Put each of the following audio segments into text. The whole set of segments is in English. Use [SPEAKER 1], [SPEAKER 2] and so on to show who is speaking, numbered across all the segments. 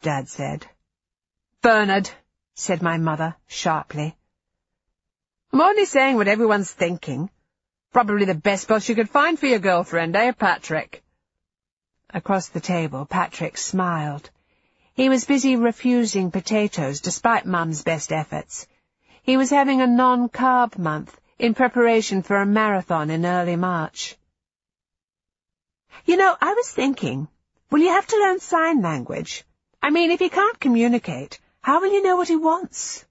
[SPEAKER 1] Dad said. "Bernard," said my mother, sharply. "I'm only saying what everyone's thinking. Probably the best boss you could find for your girlfriend, eh, Patrick?" Across the table, Patrick smiled. He was busy refusing potatoes, despite Mum's best efforts. He was having a non-carb month, in preparation for a marathon in early March. "You know, I was thinking, will you have to learn sign language? I mean, if he can't communicate, how will you know what he wants?"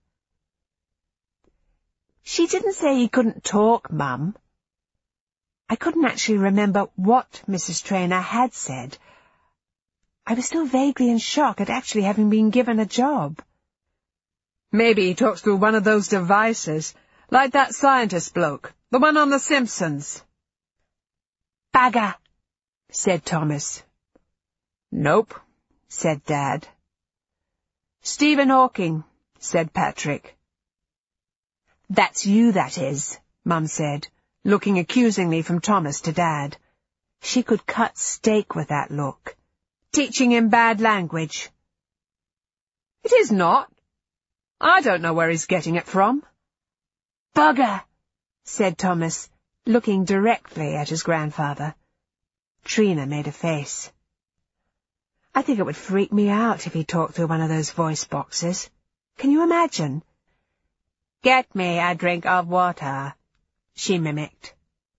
[SPEAKER 1] "She didn't say he couldn't talk, Mum." I couldn't actually remember what Mrs. Traynor had said. I was still vaguely in shock at actually having been given a job. "Maybe he talks through one of those devices, like that scientist bloke, the one on The Simpsons." "Bugger," said Thomas. "Nope," said Dad. "Stephen Hawking," said Patrick. "That's you, that is," Mum said, looking accusingly from Thomas to Dad. She could cut steak with that look. "Teaching him bad language." "It is not. I don't know where he's getting it from." "Bugger," said Thomas, looking directly at his grandfather. Trina made a face. "I think it would freak me out if he talked through one of those voice boxes. Can you imagine?" "Get me a drink of water," she mimicked.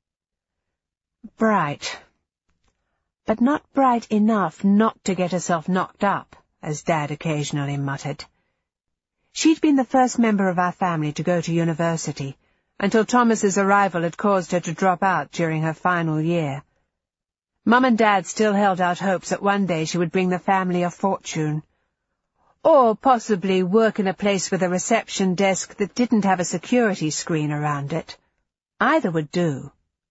[SPEAKER 1] Bright. But not bright enough not to get herself knocked up, as Dad occasionally muttered. She'd been the first member of our family to go to university, until Thomas's arrival had caused her to drop out during her final year. Mum and Dad still held out hopes that one day she would bring the family a fortune, or possibly work in a place with a reception desk that didn't have a security screen around it. Either would do.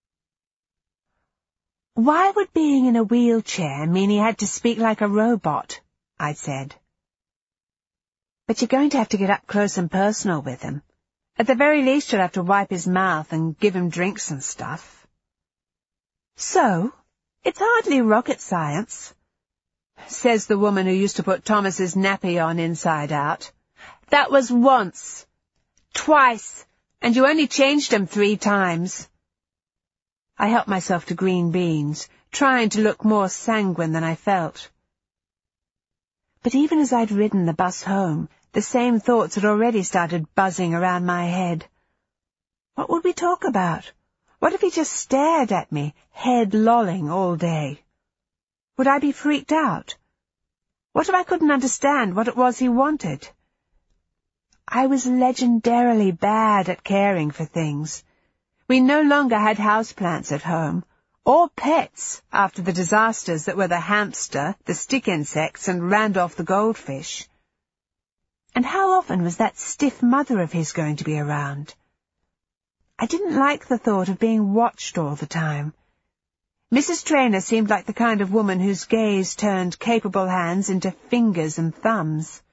[SPEAKER 1] "Why would being in a wheelchair mean he had to speak like a robot?" I said. "But you're going to have to get up close and personal with him. At the very least you'll have to wipe his mouth and give him drinks and stuff." "So, it's hardly rocket science," says the woman who used to put Thomas's nappy on inside out. "That was once. Twice. And you only changed him 3 times. I helped myself to green beans, trying to look more sanguine than I felt. But even as I'd ridden the bus home, the same thoughts had already started buzzing around my head. What would we talk about? What if he just stared at me, head lolling all day? Would I be freaked out? What if I couldn't understand what it was he wanted? I was legendarily bad at caring for things. We no longer had houseplants at home, or pets after the disasters that were the hamster, the stick insects, and Randolph the goldfish. And how often was that stiff mother of his going to be around? I didn't like the thought of being watched all the time. Mrs. Traynor seemed like the kind of woman whose gaze turned capable hands into fingers and thumbs.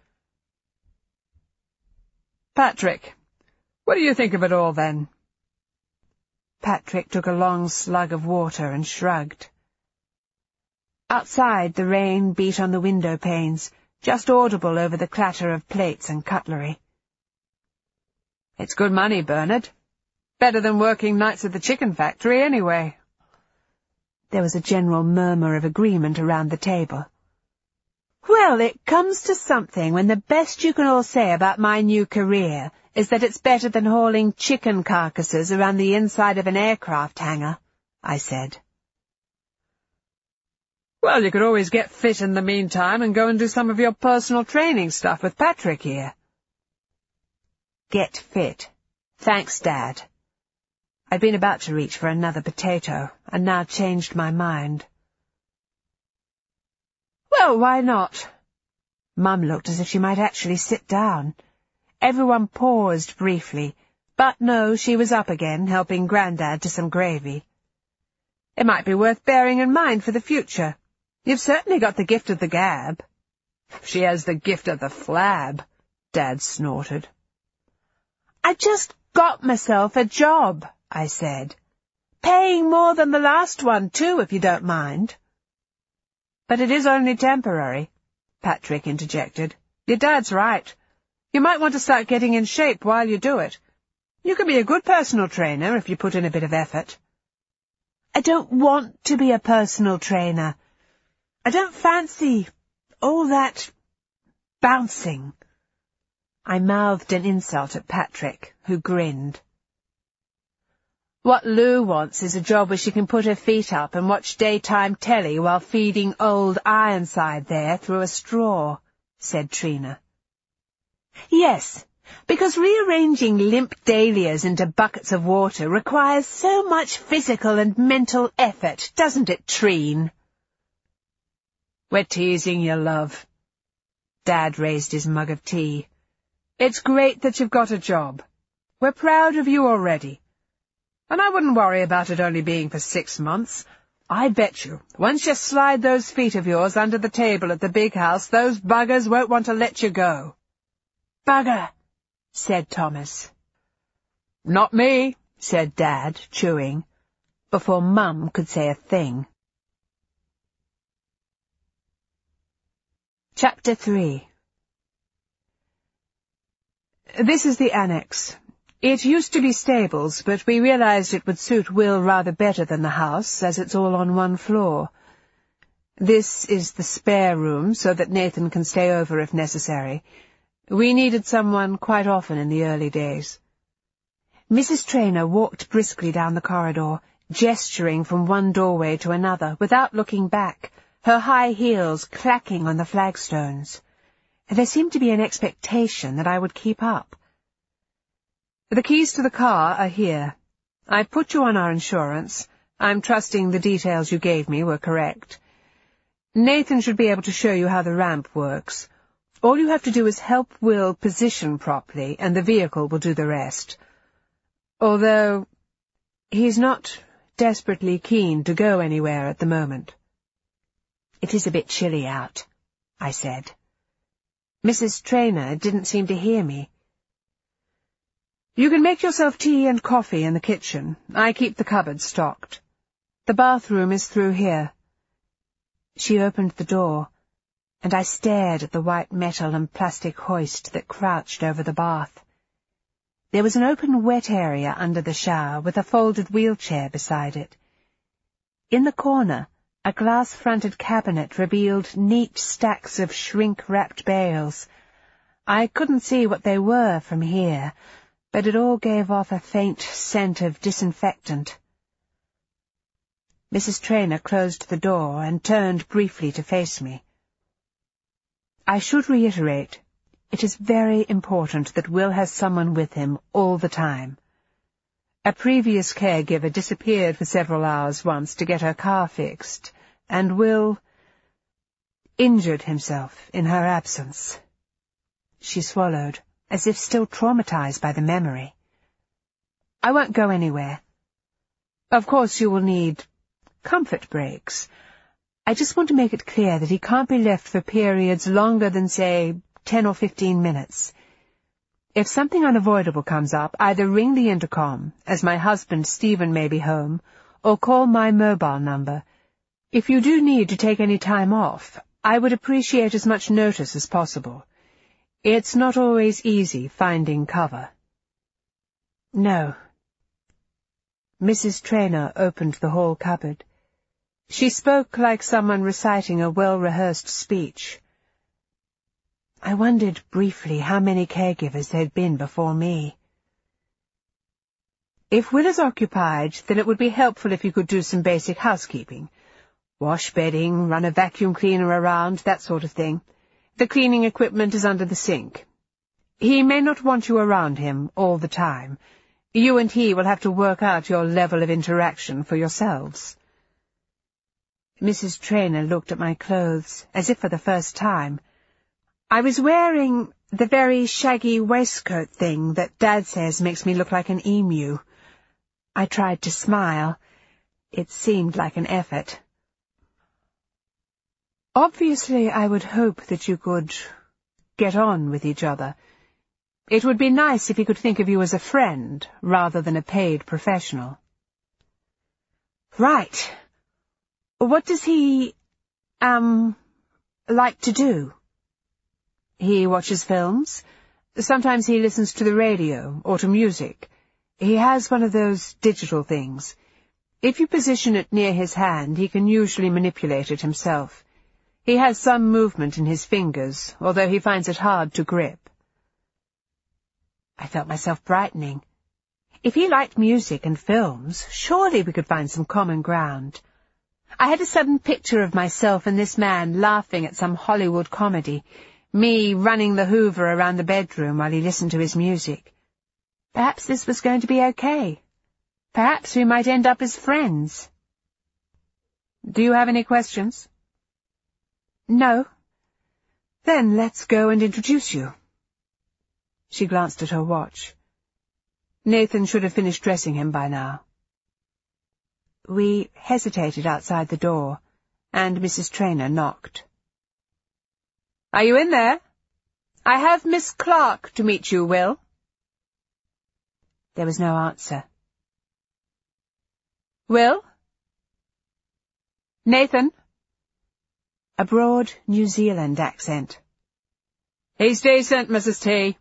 [SPEAKER 2] "Patrick, what do you think of it all, then?"
[SPEAKER 1] Patrick took a long slug of water and shrugged. Outside, the rain beat on the window panes, just audible over the clatter of plates and cutlery.
[SPEAKER 2] "It's good money, Bernard. Better than working nights at the chicken factory, anyway."
[SPEAKER 1] There was a general murmur of agreement around the table. "Well, it comes to something when the best you can all say about my new career is that it's better than hauling chicken carcasses around the inside of an aircraft hangar," I said.
[SPEAKER 2] "Well, you could always get fit in the meantime and go and do some of your personal training stuff with Patrick here."
[SPEAKER 1] Get fit. Thanks, Dad. I'd been about to reach for another potato, and now changed my mind. "Well, why not?" Mum looked as if she might actually sit down. Everyone paused briefly, but no, she was up again, helping Grandad to some gravy. "It might be worth bearing in mind for the future. You've certainly got the gift of the gab."
[SPEAKER 2] "She has the gift of the flab," Dad snorted.
[SPEAKER 1] "I just got myself a job," I said. "Paying more than the last one, too, if you don't mind." "But it is only temporary.
[SPEAKER 2] Patrick interjected. Your dad's right. You might want to start getting in shape while you do it. You can be a good personal trainer if you put in a bit of effort.
[SPEAKER 1] I don't want to be a personal trainer. I don't fancy all that bouncing. I mouthed an insult at Patrick, who grinned. What Lou wants is a job where she can put her feet up and watch daytime telly while feeding old Ironside there through a straw, said Trina. Yes, because rearranging limp dahlias into buckets of water requires so much physical and mental effort, doesn't it, Trine?
[SPEAKER 2] We're teasing you, love. Dad raised his mug of tea. It's great that you've got a job. We're proud of you already. And I wouldn't worry about it only being for 6 months. I bet you, once you slide those feet of yours under the table at the big house, those buggers won't want to let you go.
[SPEAKER 1] Bugger, said Thomas.
[SPEAKER 2] Not me,
[SPEAKER 1] said Dad, chewing, before Mum could say a thing. Chapter 3.
[SPEAKER 2] This is the annex. It used to be stables, but we realized it would suit Will rather better than the house, as it's all on one floor. This is the spare room, so that Nathan can stay over if necessary. We needed someone quite often in the early days.
[SPEAKER 1] Mrs. Traynor walked briskly down the corridor, gesturing from one doorway to another, without looking back, her high heels clacking on the flagstones. There seemed to be an expectation that I would keep up.
[SPEAKER 2] The keys to the car are here. I put you on our insurance. I'm trusting the details you gave me were correct. Nathan should be able to show you how the ramp works. All you have to do is help Will position properly, and the vehicle will do the rest. Although he's not desperately keen to go anywhere at the moment.
[SPEAKER 1] It is a bit chilly out, I said. Mrs. Traynor didn't seem to hear me.
[SPEAKER 2] You can make yourself tea and coffee in the kitchen. I keep the cupboard stocked. The bathroom is through here.
[SPEAKER 1] She opened the door, and I stared at the white metal and plastic hoist that crouched over the bath. There was an open wet area under the shower with a folded wheelchair beside it. In the corner, a glass-fronted cabinet revealed neat stacks of shrink-wrapped bales. I couldn't see what they were from here, but it all gave off a faint scent of disinfectant. Mrs. Traynor closed the door and turned briefly to face me. I should reiterate, it is very important that Will has someone with him all the time. A previous caregiver disappeared for several hours once to get her car fixed, and Will injured himself in her absence. She swallowed, as if still traumatized by the memory. I won't go anywhere. Of course you will need comfort breaks. I just want to make it clear that he can't be left for periods longer than, say, 10 or 15 minutes. If something unavoidable comes up, either ring the intercom, as my husband Stephen may be home, or call my mobile number. If you do need to take any time off, I would appreciate as much notice as possible. It's not always easy finding cover. No. Mrs. Traynor opened the hall cupboard. She spoke like someone reciting a well-rehearsed speech. I wondered briefly how many caregivers there'd been before me. If Will is occupied, then it would be helpful if you could do some basic housekeeping. Wash bedding, run a vacuum cleaner around, that sort of thing. The cleaning equipment is under the sink. He may not want you around him all the time. You and he will have to work out your level of interaction for yourselves. Mrs. Traynor looked at my clothes, as if for the first time. I was wearing the very shaggy waistcoat thing that Dad says makes me look like an emu. I tried to smile. It seemed like an effort. Obviously, I would hope that you could get on with each other. It would be nice if he could think of you as a friend, rather than a paid professional. Right. What does he, like to do?
[SPEAKER 2] He watches films. Sometimes he listens to the radio or to music. He has one of those digital things. If you position it near his hand, he can usually manipulate it himself. He has some movement in his fingers, although he finds it hard to grip. I felt myself brightening. If he liked music and films, surely we could find some common ground. I had a sudden picture of myself and this man laughing at some Hollywood comedy, me running the Hoover around the bedroom while he listened to his music. Perhaps this was going to be okay. Perhaps we might end up as friends. Do you have any questions? No. Then let's go and introduce you. She glanced at her watch. Nathan should have finished dressing him by now. We hesitated outside the door, and Mrs. Traynor knocked. Are you in there? I have Miss Clark to meet you, Will. There was no answer. Will? Nathan? A broad New Zealand accent. He's decent, Mrs. T.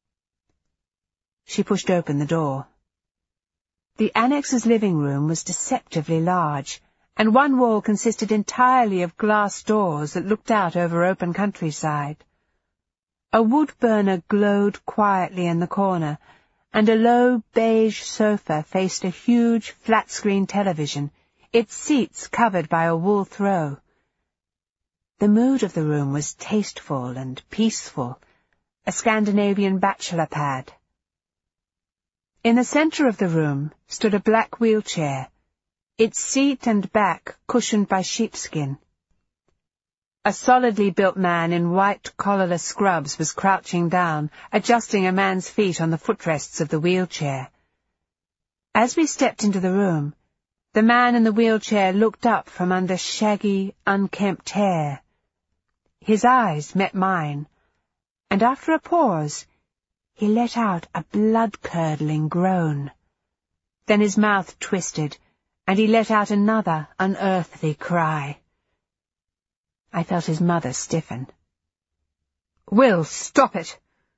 [SPEAKER 2] She pushed open the door. The annex's living room was deceptively large, and one wall consisted entirely of glass doors that looked out over open countryside. A wood burner glowed quietly in the corner, and a low beige sofa faced a huge flat-screen television, its seats covered by a wool throw. The mood of the room was tasteful and peaceful, a Scandinavian bachelor pad. In the centre of the room stood a black wheelchair, its seat and back cushioned by sheepskin. A solidly built man in white collarless scrubs was crouching down, adjusting a man's feet on the footrests of the wheelchair. As we stepped into the room, the man in the wheelchair looked up from under shaggy, unkempt hair. His eyes met mine, and after a pause, he let out a blood-curdling groan. Then his mouth twisted, and he let out another unearthly cry. I felt his mother stiffen. Will, stop it!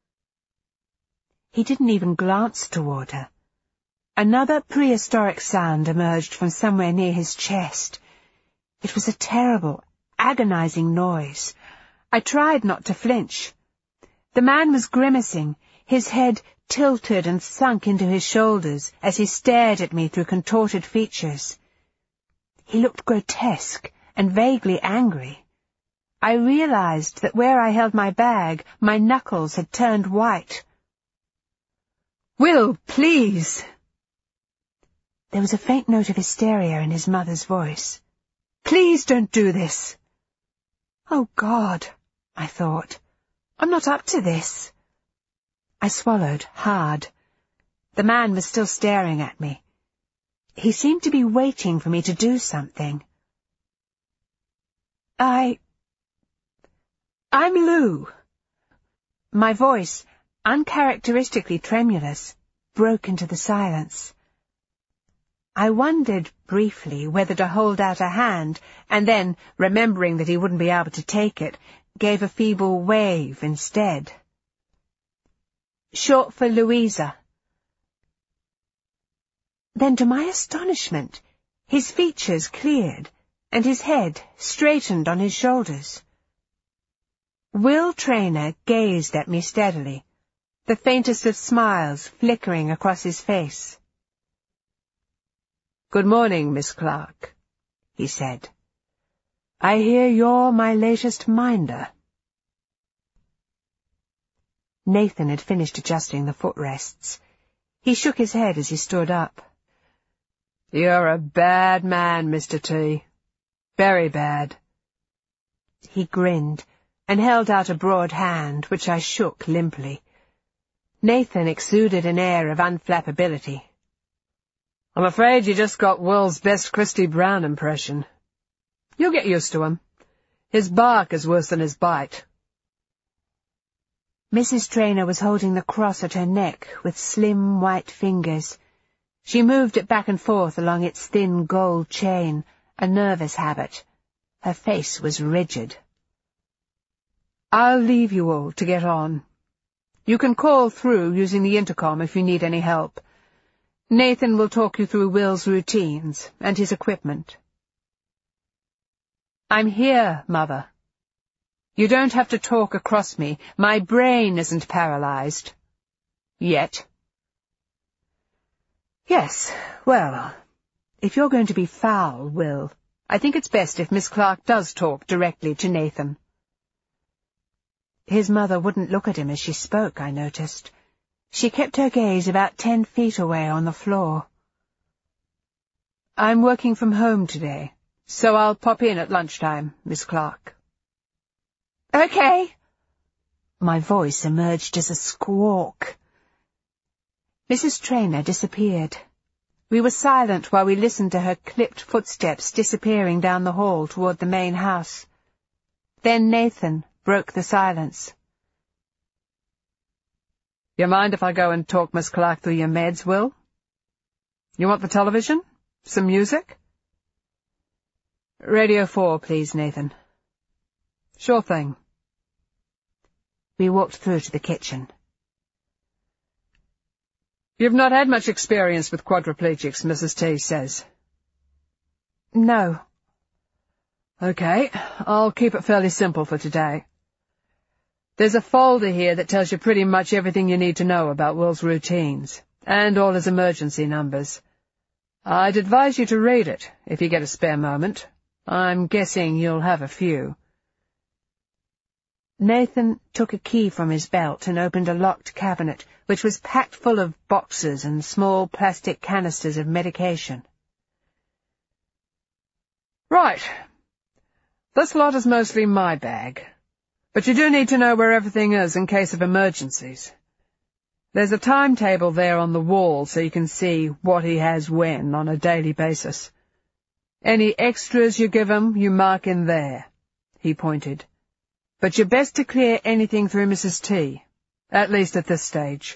[SPEAKER 2] He didn't even glance toward her. Another prehistoric sound emerged from somewhere near his chest. It was a terrible, agonizing noise. I tried not to flinch. The man was grimacing, his head tilted and sunk into his shoulders as he stared at me through contorted features. He looked grotesque and vaguely angry. I realized that where I held my bag, my knuckles had turned white. Will, please! There was a faint note of hysteria in his mother's voice. Please don't do this. Oh, God, I thought. I'm not up to this. I swallowed hard. The man was still staring at me. He seemed to be waiting for me to do something. I'm Lou. My voice, uncharacteristically tremulous, broke into the silence. I wondered briefly whether to hold out a hand, and then, remembering that he wouldn't be able to take it, gave a feeble wave instead. Short for Louisa. Then, to my astonishment, his features cleared, and his head straightened on his shoulders. Will Traynor gazed at me steadily, the faintest of smiles flickering across his face. "Good morning, Miss Clark," he said. "I hear you're my latest minder." Nathan had finished adjusting the footrests. He shook his head as he stood up. "You're a bad man, Mr. T. Very bad." He grinned and held out a broad hand, which I shook limply. Nathan exuded an air of unflappability. "I'm afraid you just got Will's best Christy Brown impression. You'll get used to him. His bark is worse than his bite." Mrs. Traynor was holding the cross at her neck with slim white fingers. She moved it back and forth along its thin gold chain, a nervous habit. Her face was rigid. I'll leave you all to get on. You can call through using the intercom if you need any help. Nathan will talk you through Will's routines and his equipment. I'm here, Mother. You don't have to talk across me. My brain isn't paralyzed. Yet. Yes, well, if you're going to be foul, Will, I think it's best if Miss Clark does talk directly to Nathan. His mother wouldn't look at him as she spoke, I noticed. She kept her gaze about 10 feet away on the floor. I'm working from home today, so I'll pop in at lunchtime, Miss Clark. Okay. My voice emerged as a squawk. Mrs. Traynor disappeared. We were silent while we listened to her clipped footsteps disappearing down the hall toward the main house. Then Nathan broke the silence. You mind if I go and talk Miss Clark through your meds, Will? You want the television? Some music? Radio 4, please, Nathan. Sure thing. We walked through to the kitchen. You've not had much experience with quadriplegics, Mrs. T says. No. Okay, I'll keep it fairly simple for today. There's a folder here that tells you pretty much everything you need to know about Will's routines, and all his emergency numbers. I'd advise you to read it, if you get a spare moment. I'm guessing you'll have a few. Nathan took a key from his belt and opened a locked cabinet, which was packed full of boxes and small plastic canisters of medication. Right. This lot is mostly my bag. But you do need to know where everything is in case of emergencies. There's a timetable there on the wall so you can see what he has when on a daily basis. Any extras you give him, you mark in there, he pointed. But you're best to clear anything through Mrs. T, at least at this stage.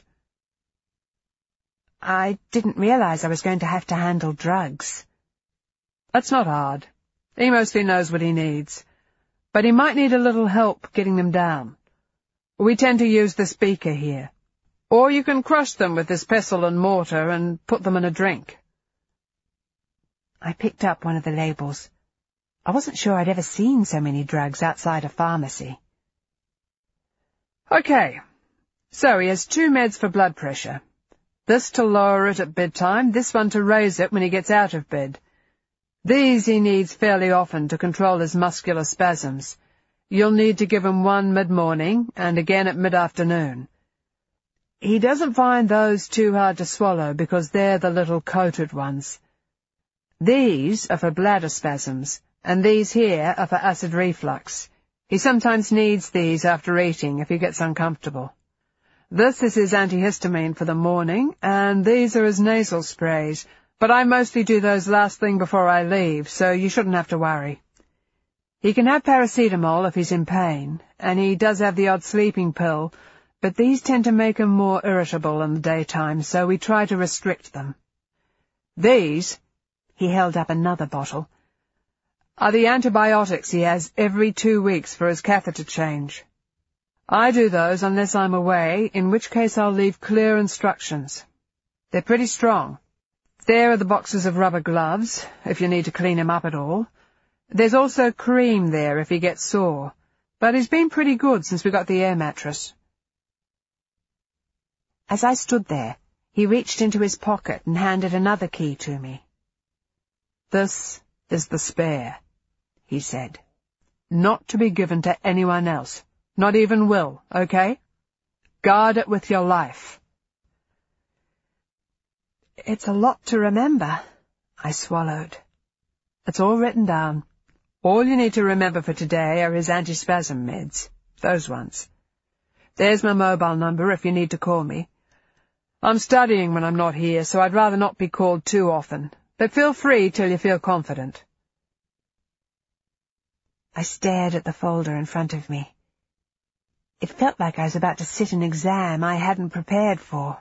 [SPEAKER 2] I didn't realize I was going to have to handle drugs. That's not hard. He mostly knows what he needs. But he might need a little help getting them down. We tend to use this beaker here. Or you can crush them with this pestle and mortar and put them in a drink. I picked up one of the labels. I wasn't sure I'd ever seen so many drugs outside a pharmacy. Okay, so he has 2 meds for blood pressure. This to lower it at bedtime, this one to raise it when he gets out of bed. These he needs fairly often to control his muscular spasms. You'll need to give him one mid-morning and again at mid-afternoon. He doesn't find those too hard to swallow because they're the little coated ones. These are for bladder spasms, and these here are for acid reflux. He sometimes needs these after eating if he gets uncomfortable. This is his antihistamine for the morning, and these are his nasal sprays, but I mostly do those last thing before I leave, so you shouldn't have to worry. He can have paracetamol if he's in pain, and he does have the odd sleeping pill, but these tend to make him more irritable in the daytime, so we try to restrict them. These, he held up another bottle, are the antibiotics he has every 2 weeks for his catheter change. I do those unless I'm away, in which case I'll leave clear instructions. They're pretty strong. There are the boxes of rubber gloves, if you need to clean him up at all. There's also cream there if he gets sore, but he's been pretty good since we got the air mattress. As I stood there, he reached into his pocket and handed another key to me. This is the spare, he said. Not to be given to anyone else, not even Will, okay? Guard it with your life. It's a lot to remember, I swallowed. It's all written down. All you need to remember for today are his antispasm meds, those ones. There's my mobile number if you need to call me. I'm studying when I'm not here, so I'd rather not be called too often, but feel free till you feel confident. I stared at the folder in front of me. It felt like I was about to sit an exam I hadn't prepared for.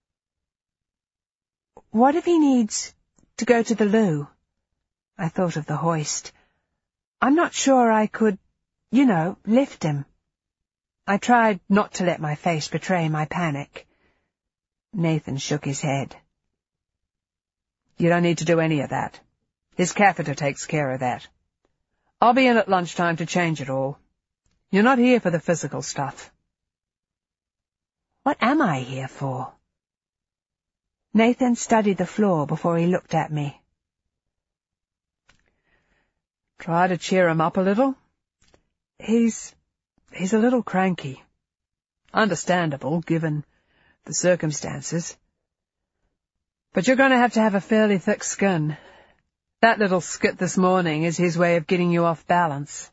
[SPEAKER 2] What if he needs to go to the loo? I thought of the hoist. I'm not sure I could, lift him. I tried not to let my face betray my panic. Nathan shook his head. You don't need to do any of that. His catheter takes care of that. I'll be in at lunchtime to change it all. You're not here for the physical stuff.
[SPEAKER 1] What am I here for? Nathan studied the floor before he looked at me.
[SPEAKER 2] Try to cheer him up a little. He's a little cranky. Understandable, given the circumstances. But you're going to have a fairly thick skin. That little skit this morning is his way of getting you off balance.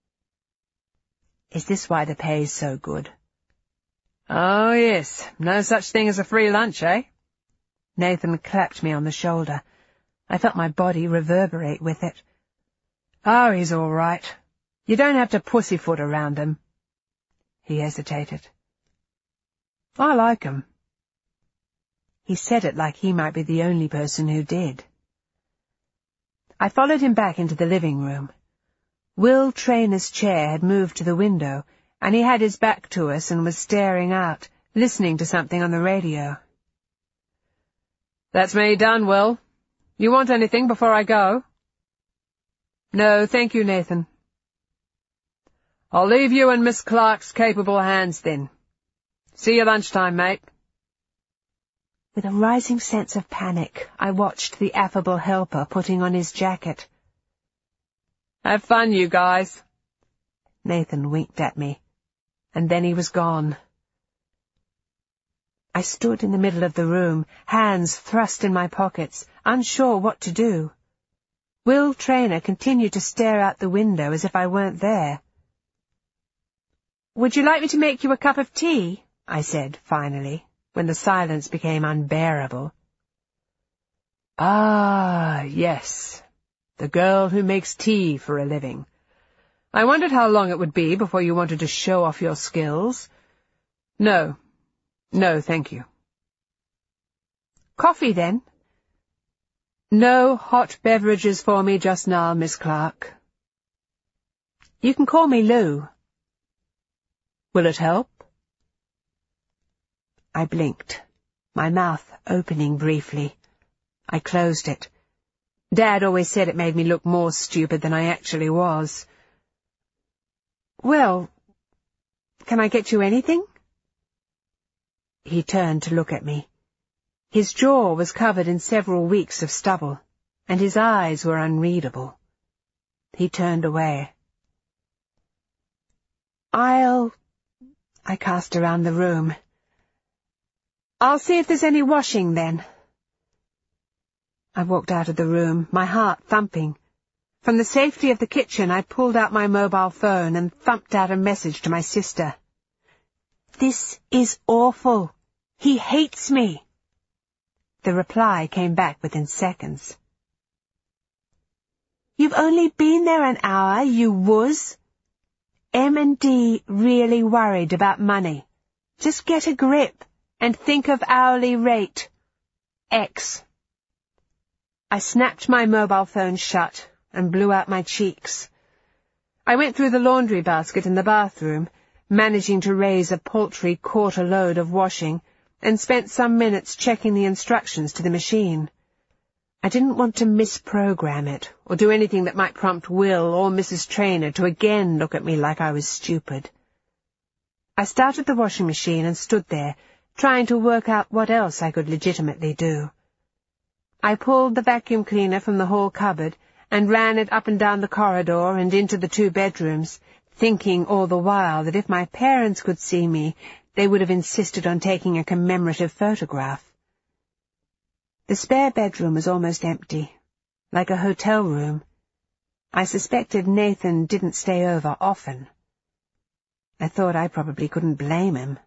[SPEAKER 1] Is this why the pay's so good?
[SPEAKER 2] Oh, yes. No such thing as a free lunch, eh?
[SPEAKER 1] Nathan clapped me on the shoulder. I felt my body reverberate with it.
[SPEAKER 2] Oh, he's all right. You don't have to pussyfoot around him.
[SPEAKER 1] He hesitated.
[SPEAKER 2] I like him.
[SPEAKER 1] He said it like he might be the only person who did. I followed him back into the living room. Will Trainor's chair had moved to the window, and he had his back to us and was staring out, listening to something on the radio.
[SPEAKER 2] That's me done, Will. You want anything before I go? No, thank you, Nathan. I'll leave you in Miss Clark's capable hands, then. See you lunchtime, mate.
[SPEAKER 1] With a rising sense of panic, I watched the affable helper putting on his jacket.
[SPEAKER 2] Have fun, you guys.
[SPEAKER 1] Nathan winked at me, and then he was gone. I stood in the middle of the room, hands thrust in my pockets, unsure what to do. Will Trainor continued to stare out the window as if I weren't there. "Would you like me to make you a cup of tea?" I said, finally, when the silence became unbearable.
[SPEAKER 2] Ah, yes, the girl who makes tea for a living. I wondered how long it would be before you wanted to show off your skills. No, thank you.
[SPEAKER 1] Coffee, then?
[SPEAKER 2] No hot beverages for me just now, Miss Clark.
[SPEAKER 1] You can call me Lou.
[SPEAKER 2] Will it help?
[SPEAKER 1] I blinked, my mouth opening briefly. I closed it. Dad always said it made me look more stupid than I actually was. Well, can I get you anything? He turned to look at me. His jaw was covered in several weeks of stubble, and his eyes were unreadable. He turned away. I cast around the room. I'll see if there's any washing, then. I walked out of the room, my heart thumping. From the safety of the kitchen, I pulled out my mobile phone and thumped out a message to my sister. "This is awful. He hates me." The reply came back within seconds. "You've only been there an hour, you wuss. M&D really worried about money. Just get a grip and think of hourly rate. X." I snapped my mobile phone shut and blew out my cheeks. I went through the laundry basket in the bathroom, managing to raise a paltry quarter load of washing, and spent some minutes checking the instructions to the machine. I didn't want to misprogram it, or do anything that might prompt Will or Mrs. Trainor to again look at me like I was stupid. I started the washing machine and stood there, trying to work out what else I could legitimately do. I pulled the vacuum cleaner from the hall cupboard and ran it up and down the corridor and into the 2 bedrooms, thinking all the while that if my parents could see me, they would have insisted on taking a commemorative photograph. The spare bedroom was almost empty, like a hotel room. I suspected Nathan didn't stay over often. I thought I probably couldn't blame him.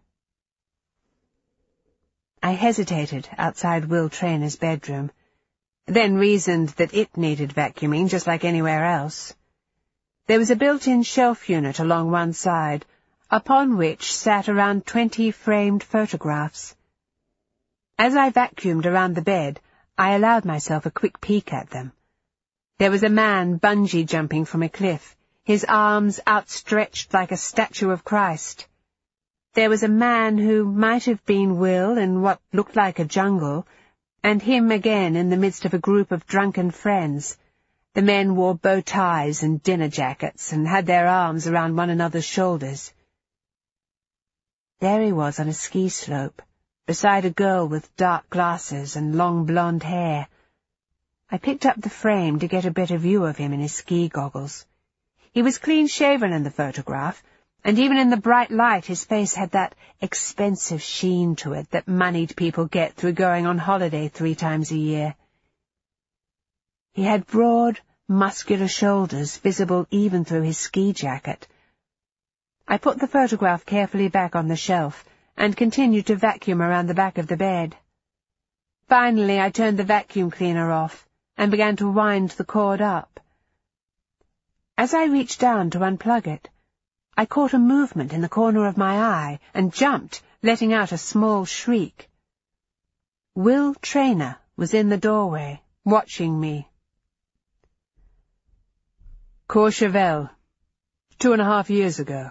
[SPEAKER 1] I hesitated outside Will Trainor's bedroom, then reasoned that it needed vacuuming just like anywhere else. There was a built-in shelf unit along one side, upon which sat around 20 framed photographs. As I vacuumed around the bed, I allowed myself a quick peek at them. There was a man bungee jumping from a cliff, his arms outstretched like a statue of Christ. There was a man who might have been Will in what looked like a jungle, and him again in the midst of a group of drunken friends. The men wore bow ties and dinner jackets and had their arms around one another's shoulders. There he was on a ski slope, beside a girl with dark glasses and long blonde hair. I picked up the frame to get a better view of him in his ski goggles. He was clean-shaven in the photograph, and even in the bright light his face had that expensive sheen to it that moneyed people get through going on holiday 3 times a year. He had broad, muscular shoulders visible even through his ski jacket. I put the photograph carefully back on the shelf and continued to vacuum around the back of the bed. Finally, I turned the vacuum cleaner off and began to wind the cord up. As I reached down to unplug it, I caught a movement in the corner of my eye and jumped, letting out a small shriek. Will Traynor was in the doorway, watching me. Courchevel, 2.5 years ago.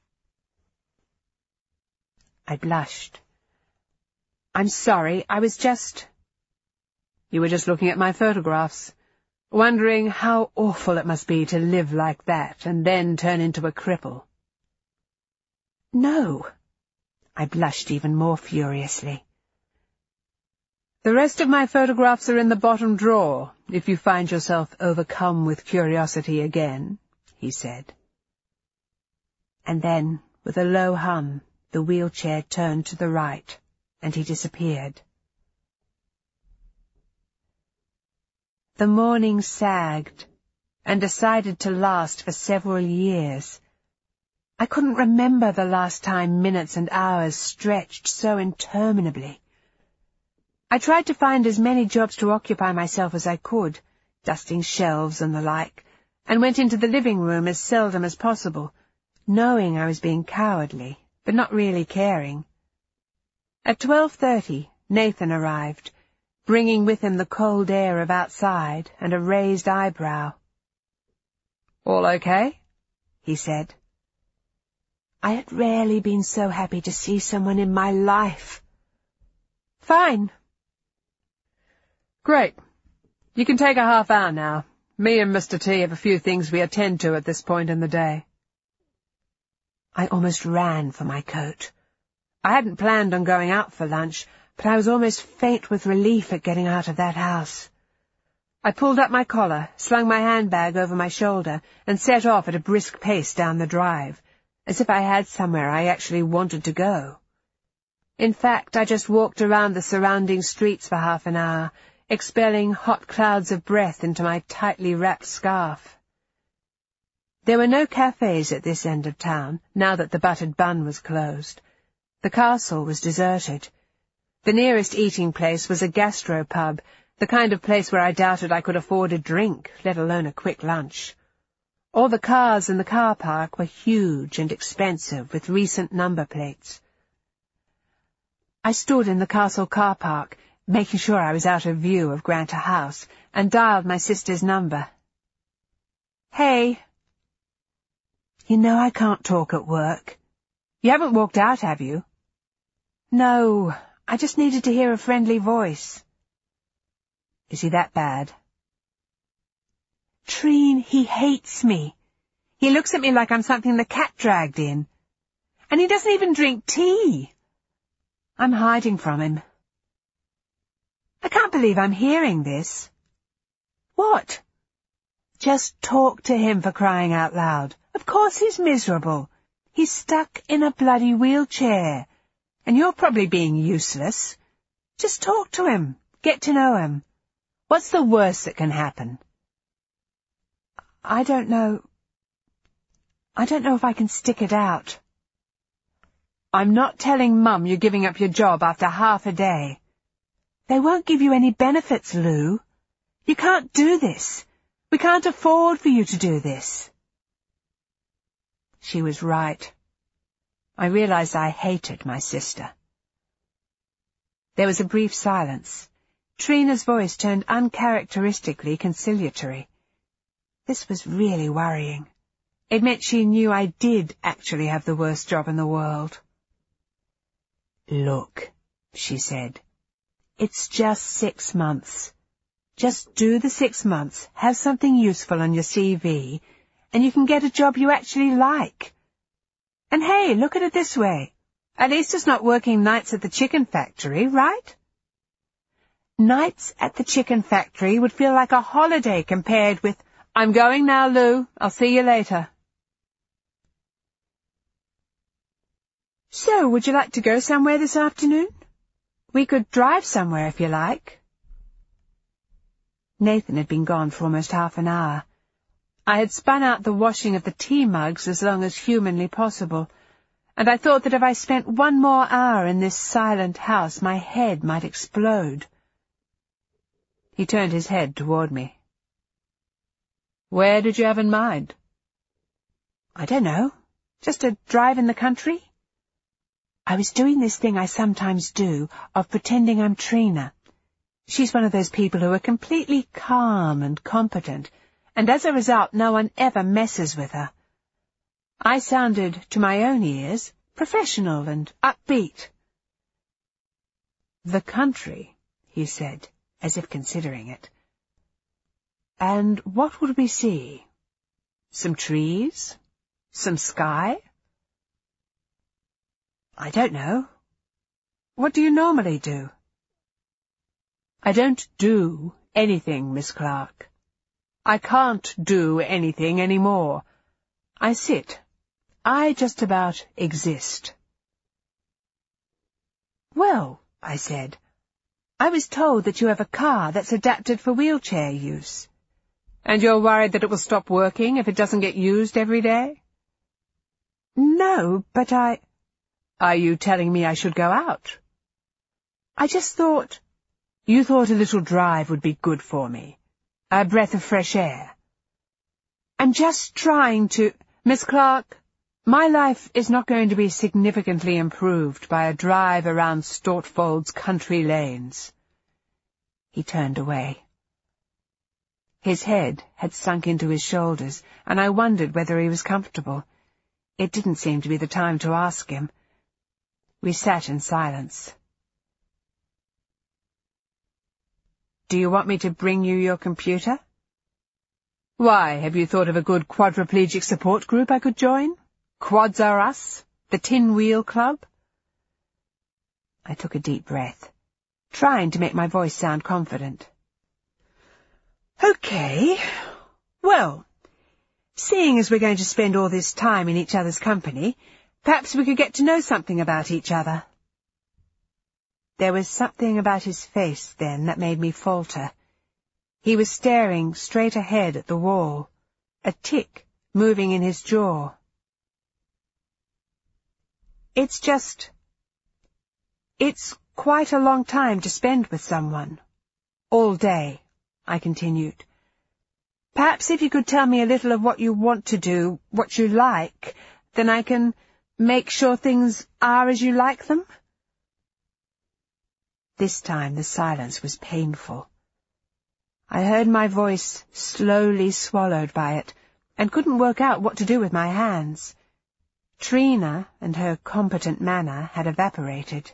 [SPEAKER 1] I blushed. I'm sorry, I was just... You were just looking at my photographs, wondering how awful it must be to live like that and then turn into a cripple. No. I blushed even more furiously. The rest of my photographs are in the bottom drawer, if you find yourself overcome with curiosity again, he said. And then, with a low hum, the wheelchair turned to the right, and he disappeared. The morning sagged, and decided to last for several years. I couldn't remember the last time minutes and hours stretched so interminably. I tried to find as many jobs to occupy myself as I could, dusting shelves and the like, and went into the living room as seldom as possible, knowing I was being cowardly, but not really caring. At 12:30, Nathan arrived, bringing with him the cold air of outside and a raised eyebrow. "All okay?" he said. I had rarely been so happy to see someone in my life. "Fine." "Great. You can take a half hour now. Me and Mr. T have a few things we attend to at this point in the day." I almost ran for my coat. I hadn't planned on going out for lunch, but I was almost faint with relief at getting out of that house. I pulled up my collar, slung my handbag over my shoulder, and set off at a brisk pace down the drive, as if I had somewhere I actually wanted to go. In fact, I just walked around the surrounding streets for half an hour, expelling hot clouds of breath into my tightly wrapped scarf. There were no cafes at this end of town, now that the Buttered Bun was closed. The castle was deserted. The nearest eating place was a gastropub, the kind of place where I doubted I could afford a drink, let alone a quick lunch. All the cars in the car park were huge and expensive, with recent number plates. I stood in the castle car park, making sure I was out of view of Granter House, and dialed my sister's number. "Hey." "You know I can't talk at work. You haven't walked out, have you?" "No, I just needed to hear a friendly voice." "Is he that bad?" "Treen, he hates me. He looks at me like I'm something the cat dragged in. And he doesn't even drink tea. I'm hiding from him. I can't believe I'm hearing this." "What?" "Just talk to him, for crying out loud. Of course he's miserable. He's stuck in a bloody wheelchair. And you're probably being useless. Just talk to him. Get to know him. What's the worst that can happen?" I don't know if I can stick it out." "I'm not telling Mum you're giving up your job after half a day." "They won't give you any benefits, Lou. You can't do this. We can't afford for you to do this." She was right. I realized I hated my sister. There was a brief silence. Trina's voice turned uncharacteristically conciliatory. This was really worrying. It meant she knew I did actually have the worst job in the world. Look, she said, it's just 6 months. Just do the 6 months, have something useful on your CV, and you can get a job you actually like. And hey, look at it this way. At least it's not working nights at the chicken factory, right? Nights at the chicken factory would feel like a holiday compared with, I'm going now, Lou. I'll see you later. So, would you like to go somewhere this afternoon? We could drive somewhere if you like. Nathan had been gone for almost half an hour. I had spun out the washing of the tea mugs as long as humanly possible, and I thought that if I spent 1 more hour in this silent house, my head might explode. He turned his head toward me. Where did you have in mind? I don't know. Just a drive in the country. I was doing this thing I sometimes do, of pretending I'm Trina. She's one of those people who are completely calm and competent, and as a result no one ever messes with her. I sounded, to my own ears, professional and upbeat. The country, he said, as if considering it. And what would we see? Some trees? Some sky? I don't know. What do you normally do? I don't do anything, Miss Clark. I can't do anything any more. I sit. I just about exist. Well, I said, I was told that you have a car that's adapted for wheelchair use. And you're worried that it will stop working if it doesn't get used every day? No, but Are you telling me I should go out? I just thought... You thought a little drive would be good for me. A breath of fresh air. I'm just trying to... Miss Clark, my life is not going to be significantly improved by a drive around Stortfold's country lanes. He turned away. His head had sunk into his shoulders, and I wondered whether he was comfortable. It didn't seem to be the time to ask him. We sat in silence. Do you want me to bring you your computer? Why, have you thought of a good quadriplegic support group I could join? Quads Are Us? The Tin Wheel Club? I took a deep breath, trying to make my voice sound confident. Okay, well, seeing as we're going to spend all this time in each other's company, perhaps we could get to know something about each other. There was something about his face then that made me falter. He was staring straight ahead at the wall, a tick moving in his jaw. It's quite a long time to spend with someone. All day, I continued. Perhaps if you could tell me a little of what you want to do, what you like, then I can make sure things are as you like them. This time the silence was painful. I heard my voice slowly swallowed by it, and couldn't work out what to do with my hands. Trina and her competent manner had evaporated.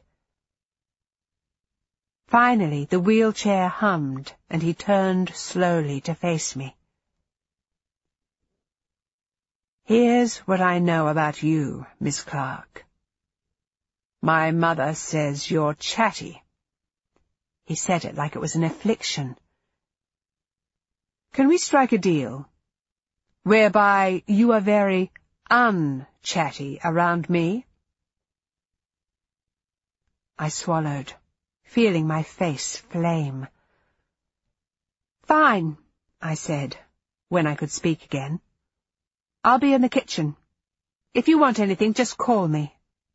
[SPEAKER 1] Finally the wheelchair hummed, and he turned slowly to face me. Here's what I know about you, Miss Clark. My mother says you're chatty. He said it like it was an affliction. Can we strike a deal, whereby you are very unchatty around me? I swallowed, feeling my face flame. Fine, I said, when I could speak again. I'll be in the kitchen. If you want anything, just call me.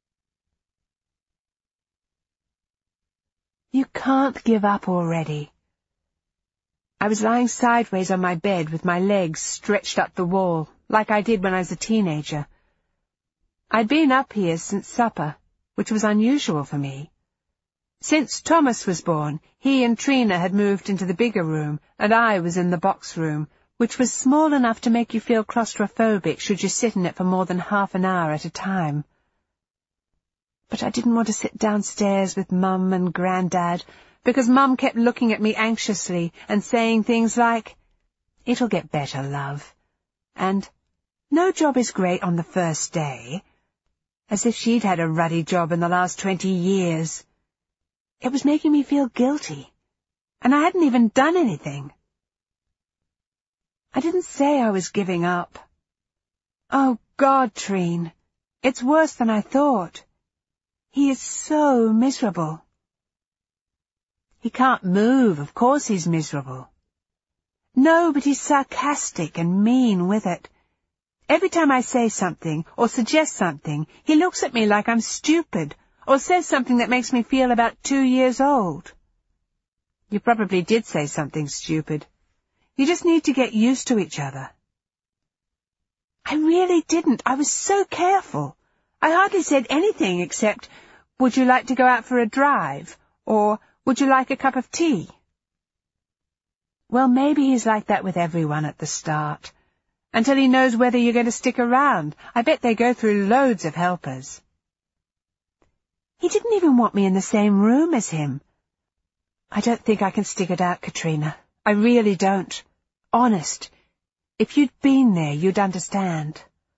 [SPEAKER 1] You can't give up already. I was lying sideways on my bed with my legs stretched up the wall, like I did when I was a teenager. I'd been up here since supper, which was unusual for me. Since Thomas was born, he and Trina had moved into the bigger room, and I was in the box room, which was small enough to make you feel claustrophobic should you sit in it for more than half an hour at a time.
[SPEAKER 2] But I didn't want to sit downstairs with Mum and Grandad, because Mum kept looking at me anxiously and saying things like, "It'll get better, love," and "No job is great on the first day," as if she'd had a ruddy job in the last 20 years. It was making me feel guilty, and I hadn't even done anything. I didn't say I was giving up. Oh, God, Trine, it's worse than I thought. He is so miserable. He can't move, of course he's miserable. No, but he's sarcastic and mean with it. Every time I say something or suggest something, he looks at me like I'm stupid, or says something that makes me feel about 2 years old. You probably did say something stupid. You just need to get used to each other. I really didn't. I was so careful. I hardly said anything except, "Would you like to go out for a drive?" or "Would you like a cup of tea?" Well, maybe he's like that with everyone at the start, until he knows whether you're going to stick around. I bet they go through loads of helpers. He didn't even want me in the same room as him. I don't think I can stick it out, Katrina. I really don't. Honest. If you'd been there, you'd understand.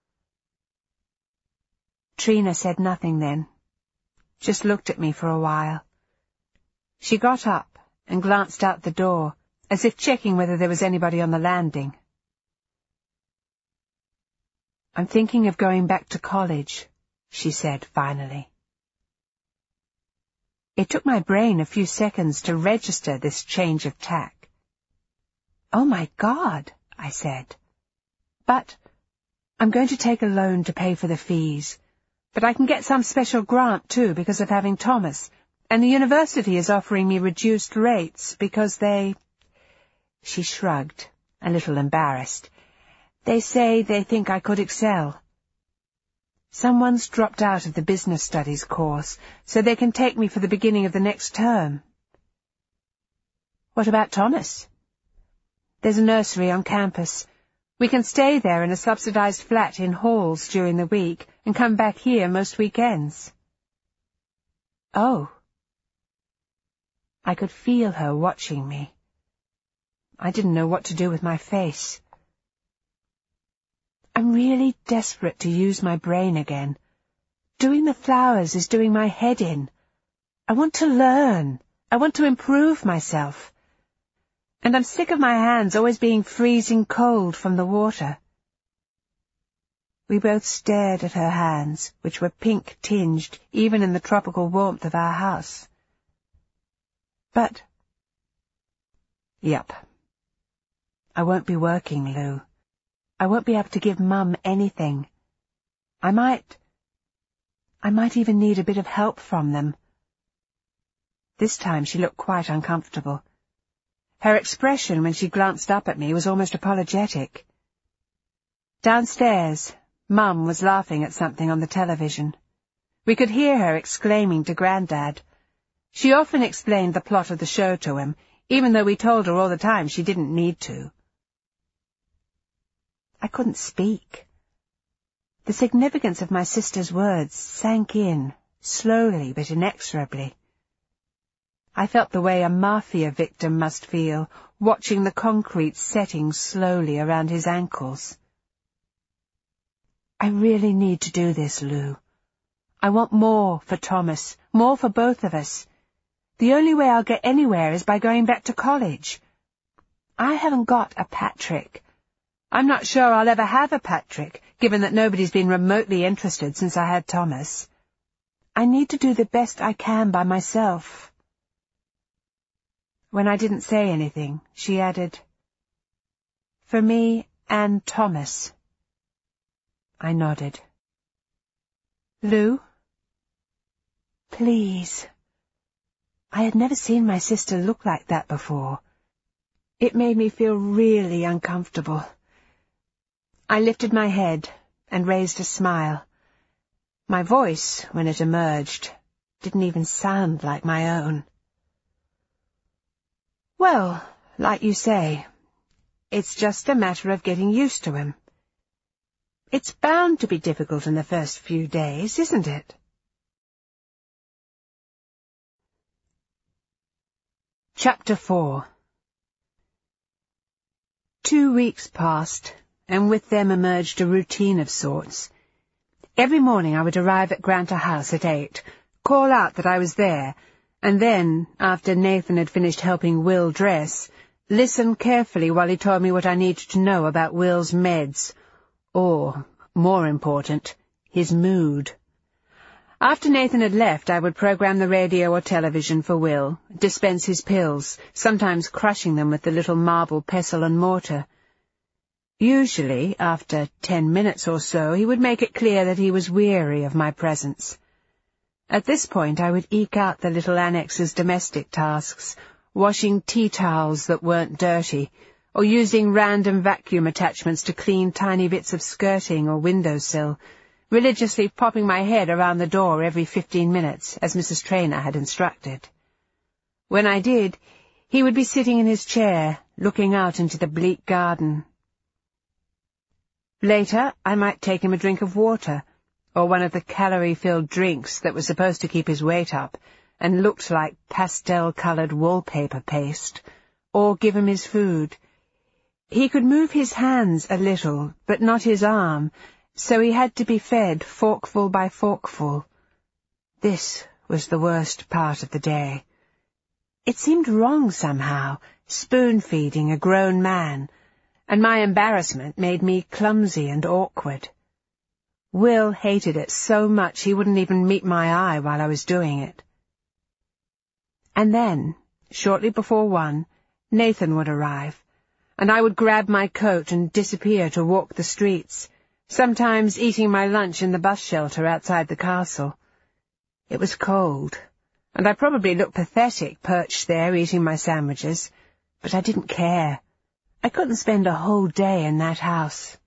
[SPEAKER 2] Trina said nothing then, just looked at me for a while. She got up and glanced out the door, as if checking whether there was anybody on the landing. "I'm thinking of going back to college," she said finally. It took my brain a few seconds to register this change of tack. "Oh, my God," I said. "But I'm going to take a loan to pay for the fees. But I can get some special grant, too, because of having Thomas, and the university is offering me reduced rates because they—" She shrugged, a little embarrassed. "They say they think I could excel. Someone's dropped out of the business studies course, so they can take me for the beginning of the next term." "What about Thomas?" "There's a nursery on campus. We can stay there in a subsidized flat in halls during the week and come back here most weekends." "Oh." I could feel her watching me. I didn't know what to do with my face. I'm really desperate to use my brain again. Doing the flowers is doing my head in. I want to learn. I want to improve myself. And I'm sick of my hands always being freezing cold from the water. We both stared at her hands, which were pink-tinged even in the tropical warmth of our house. But... Yup. I won't be working, Lou. I won't be able to give Mum anything. I might even need a bit of help from them. This time she looked quite uncomfortable. Her expression when she glanced up at me was almost apologetic. Downstairs, Mum was laughing at something on the television. We could hear her exclaiming to Grandad. She often explained the plot of the show to him, even though we told her all the time she didn't need to. I couldn't speak. The significance of my sister's words sank in, slowly but inexorably. I felt the way a mafia victim must feel, watching the concrete setting slowly around his ankles. I really need to do this, Lou. I want more for Thomas, more for both of us. The only way I'll get anywhere is by going back to college. I haven't got a Patrick. I'm not sure I'll ever have a Patrick, given that nobody's been remotely interested since I had Thomas. I need to do the best I can by myself. When I didn't say anything, she added, "For me and Thomas." I nodded. "Lou?" "Please." I had never seen my sister look like that before. It made me feel really uncomfortable. I lifted my head and raised a smile. My voice, when it emerged, didn't even sound like my own. "Well, like you say, it's just a matter of getting used to him. It's bound to be difficult in the first few days, isn't it?"
[SPEAKER 1] Chapter 4. 2 weeks passed, and with them emerged a routine of sorts. Every morning I would arrive at Granter House at 8, call out that I was there, and then, after Nathan had finished helping Will dress, listen carefully while he told me what I needed to know about Will's meds, or, more important, his mood. After Nathan had left, I would program the radio or television for Will, dispense his pills, sometimes crushing them with the little marble pestle and mortar. Usually, after 10 minutes or so, he would make it clear that he was weary of my presence. At this point, I would eke out the little annex's domestic tasks, washing tea towels that weren't dirty, or using random vacuum attachments to clean tiny bits of skirting or windowsill, religiously popping my head around the door every 15 minutes, as Mrs. Traynor had instructed. When I did, he would be sitting in his chair, looking out into the bleak garden. Later, I might take him a drink of water, or one of the calorie-filled drinks that was supposed to keep his weight up, and looked like pastel-coloured wallpaper paste, or give him his food. He could move his hands a little, but not his arm, so he had to be fed forkful by forkful. This was the worst part of the day. It seemed wrong somehow, spoon-feeding a grown man, and my embarrassment made me clumsy and awkward. Will hated it so much he wouldn't even meet my eye while I was doing it. And then, shortly before 1, Nathan would arrive, and I would grab my coat and disappear to walk the streets, sometimes eating my lunch in the bus shelter outside the castle. It was cold, and I probably looked pathetic perched there eating my sandwiches, but I didn't care. I couldn't spend a whole day in that house.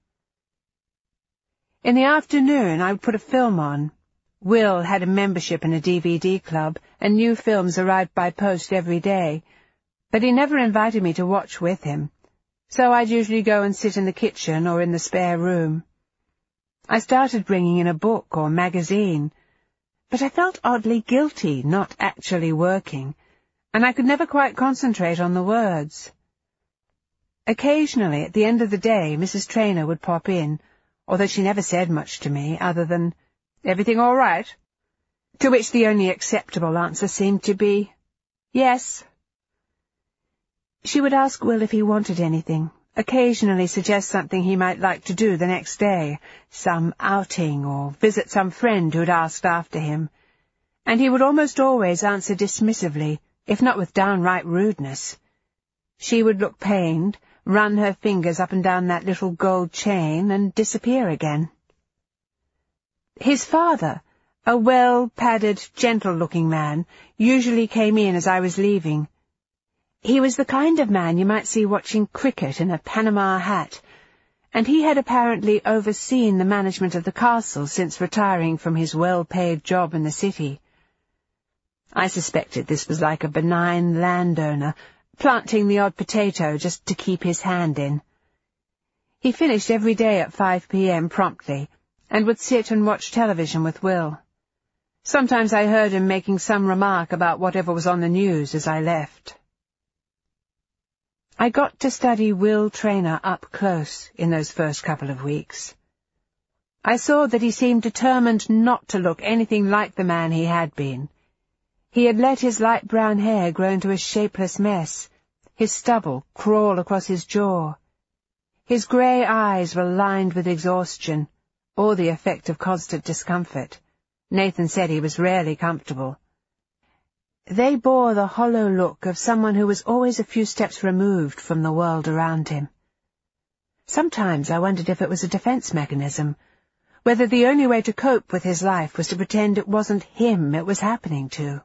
[SPEAKER 1] In the afternoon I would put a film on. Will had a membership in a DVD club, and new films arrived by post every day, but he never invited me to watch with him, so I'd usually go and sit in the kitchen or in the spare room. I started bringing in a book or magazine, but I felt oddly guilty not actually working, and I could never quite concentrate on the words. Occasionally, at the end of the day, Mrs. Traynor would pop in, although she never said much to me other than, "Everything all right?" To which the only acceptable answer seemed to be, "Yes." She would ask Will if he wanted anything, occasionally suggest something he might like to do the next day, some outing or visit some friend who had asked after him, and he would almost always answer dismissively, if not with downright rudeness. She would look pained, run her fingers up and down that little gold chain, and disappear again. His father, a well-padded, gentle-looking man, usually came in as I was leaving. He was the kind of man you might see watching cricket in a Panama hat, and he had apparently overseen the management of the castle since retiring from his well-paid job in the city. I suspected this was like a benign landowner, planting the odd potato just to keep his hand in. He finished every day at 5 p.m. promptly, and would sit and watch television with Will. Sometimes I heard him making some remark about whatever was on the news as I left. I got to study Will Traynor up close in those first couple of weeks. I saw that he seemed determined not to look anything like the man he had been. He had let his light brown hair grow into a shapeless mess, his stubble crawl across his jaw. His grey eyes were lined with exhaustion, or the effect of constant discomfort. Nathan said he was rarely comfortable. They bore the hollow look of someone who was always a few steps removed from the world around him. Sometimes I wondered if it was a defense mechanism, whether the only way to cope with his life was to pretend it wasn't him it was happening to.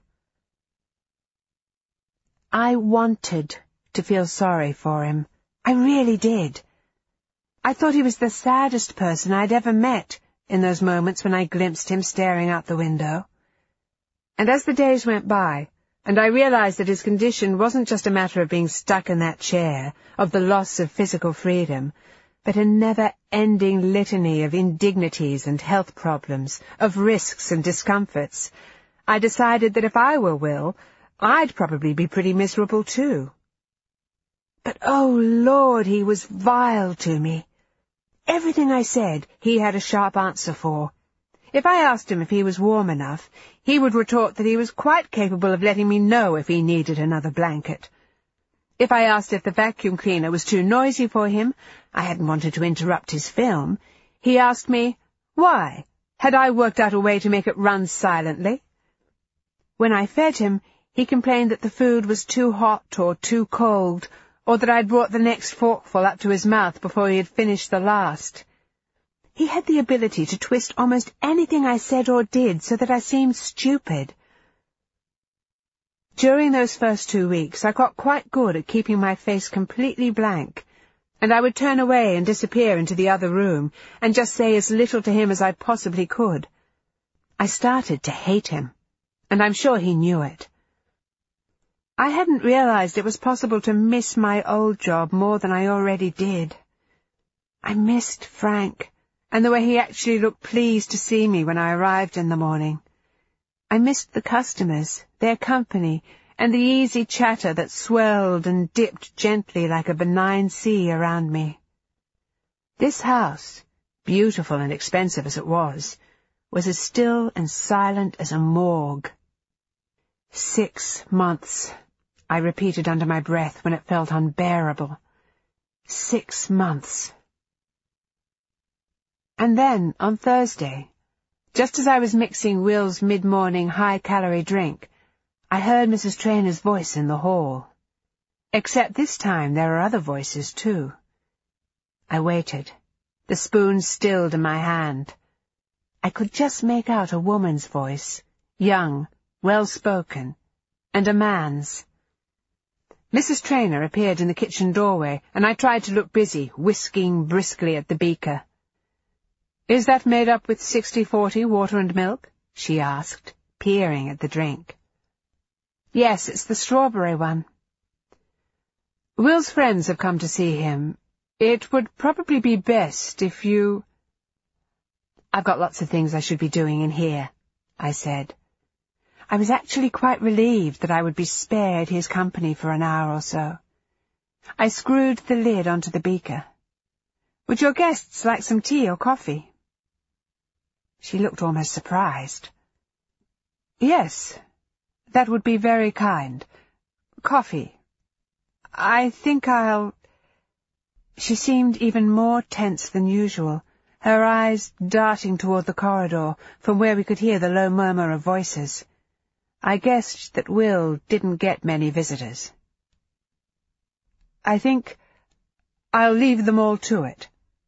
[SPEAKER 1] I wanted to feel sorry for him. I really did. I thought he was the saddest person I'd ever met in those moments when I glimpsed him staring out the window. And as the days went by, and I realized that his condition wasn't just a matter of being stuck in that chair, of the loss of physical freedom, but a never-ending litany of indignities and health problems, of risks and discomforts, I decided that if I were Will,
[SPEAKER 2] I'd probably be pretty miserable too. But, oh Lord, he was vile to me. Everything I said, he had a sharp answer for. If I asked him if he was warm enough, he would retort that he was quite capable of letting me know if he needed another blanket. If I asked if the vacuum cleaner was too noisy for him, I hadn't wanted to interrupt his film, he asked me, why? Had I worked out a way to make it run silently? When I fed him, he complained that the food was too hot or too cold, or that I'd brought the next forkful up to his mouth before he had finished the last. He had the ability to twist almost anything I said or did so that I seemed stupid. During those first 2 weeks, I got quite good at keeping my face completely blank, and I would turn away and disappear into the other room, and just say as little to him as I possibly could. I started to hate him, and I'm sure he knew it. I hadn't realized it was possible to miss my old job more than I already did. I missed Frank, and the way he actually looked pleased to see me when I arrived in the morning. I missed the customers, their company, and the easy chatter that swelled and dipped gently like a benign sea around me. This house, beautiful and expensive as it was as still and silent as a morgue. 6 months, I repeated under my breath when it felt unbearable. 6 months. And then, on Thursday, just as I was mixing Will's mid-morning high-calorie drink, I heard Mrs. Trainor's voice in the hall. Except this time there are other voices, too. I waited, the spoon stilled in my hand. I could just make out a woman's voice, young, well-spoken, and a man's. Mrs. Trainor appeared in the kitchen doorway, and I tried to look busy, whisking briskly at the beaker. "Is that made up with 60-40 water and milk?" she asked, peering at the drink. "Yes, it's the strawberry one." "Will's friends have come to see him. It would probably be best if you—" "I've got lots of things I should be doing in here," I said. I was actually quite relieved that I would be spared his company for an hour or so. I screwed the lid onto the beaker. "Would your guests like some tea or coffee?" She looked almost surprised. "Yes, that would be very kind. Coffee. I think I'll—" She seemed even more tense than usual, her eyes darting toward the corridor, from where we could hear the low murmur of voices. I guessed that Will didn't get many visitors. "I think I'll leave them all to it."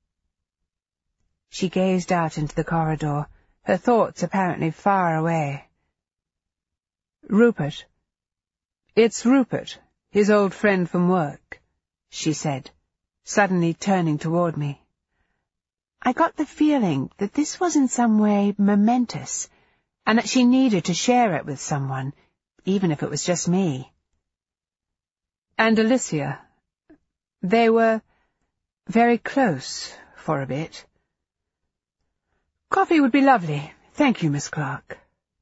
[SPEAKER 2] She gazed out into the corridor, her thoughts apparently far away. "Rupert. It's Rupert, his old friend from work," she said, suddenly turning toward me. I got the feeling that this was in some way momentous, and that she needed to share it with someone, even if it was just me. "And Alicia. They were very close for a bit." "Coffee would be lovely. Thank you, Miss Clark."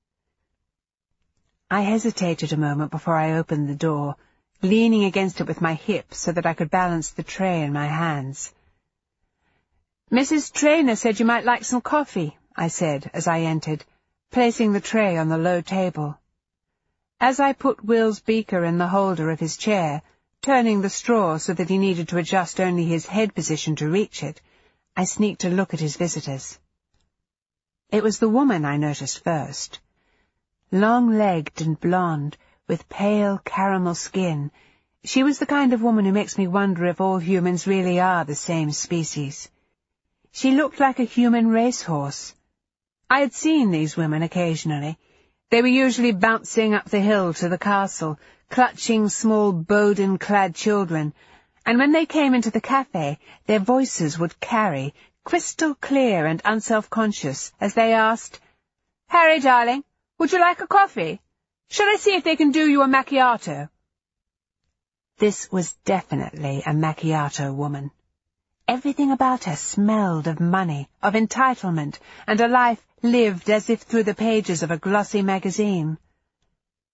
[SPEAKER 2] I hesitated a moment before I opened the door, leaning against it with my hips so that I could balance the tray in my hands. "Mrs. Trainor said you might like some coffee," I said as I entered, placing the tray on the low table. As I put Will's beaker in the holder of his chair, turning the straw so that he needed to adjust only his head position to reach it, I sneaked a look at his visitors. It was the woman I noticed first. Long-legged and blonde, with pale caramel skin, she was the kind of woman who makes me wonder if all humans really are the same species. She looked like a human racehorse. I had seen these women occasionally. They were usually bouncing up the hill to the castle, clutching small Bowden-clad children, and when they came into the cafe, their voices would carry, crystal clear and unself-conscious, as they asked, "Harry, darling, would you like a coffee? Shall I see if they can do you a macchiato?" This was definitely a macchiato woman. Everything about her smelled of money, of entitlement, and a life lived as if through the pages of a glossy magazine.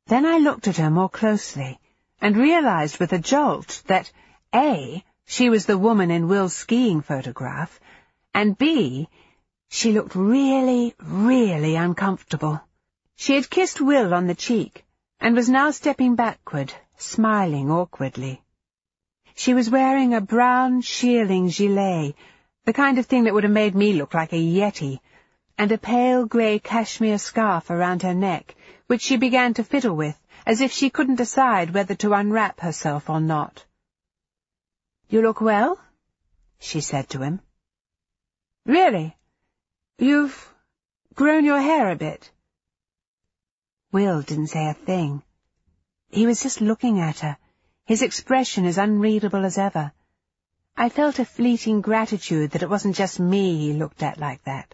[SPEAKER 1] Then I looked at her more closely and realized with a jolt that A, she was the woman in Will's skiing photograph, and B, she looked really, really uncomfortable. She had kissed Will on the cheek and was now stepping backward, smiling awkwardly. She was wearing a brown shearling gilet, the kind of thing that would have made me look like a yeti, and a pale grey cashmere scarf around her neck, which she began to fiddle with, as if she couldn't decide whether to unwrap herself or not. "You look well," she said to him. "Really? You've grown your hair a bit." Will didn't say a thing. He was just looking at her, his expression as unreadable as ever. I felt a fleeting gratitude that it wasn't just me he looked at like that.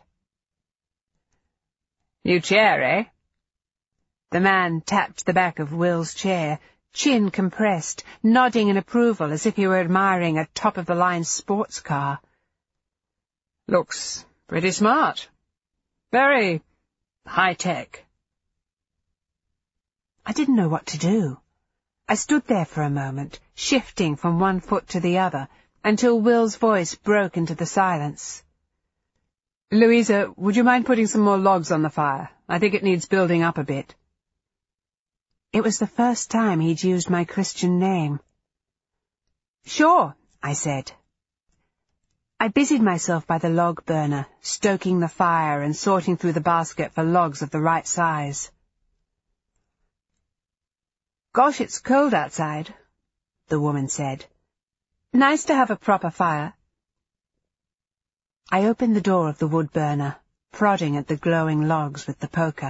[SPEAKER 1] "New chair, eh?" The man tapped the back of Will's chair, chin compressed, nodding in approval as if he were admiring a top-of-the-line sports car. "Looks pretty smart. Very high-tech." I didn't know what to do. I stood there for a moment, shifting from one foot to the other, until Will's voice broke into the silence. "Louisa, would you mind putting some more logs on the fire? I think it needs building up a bit." It was the first time he'd used my Christian name. "Sure," I said. I busied myself by the log burner, stoking the fire and sorting through the basket for logs of the right size. "Gosh, it's cold outside," the woman said. "Nice to have a proper fire." I opened the door of the wood burner, prodding at the glowing logs with the poker.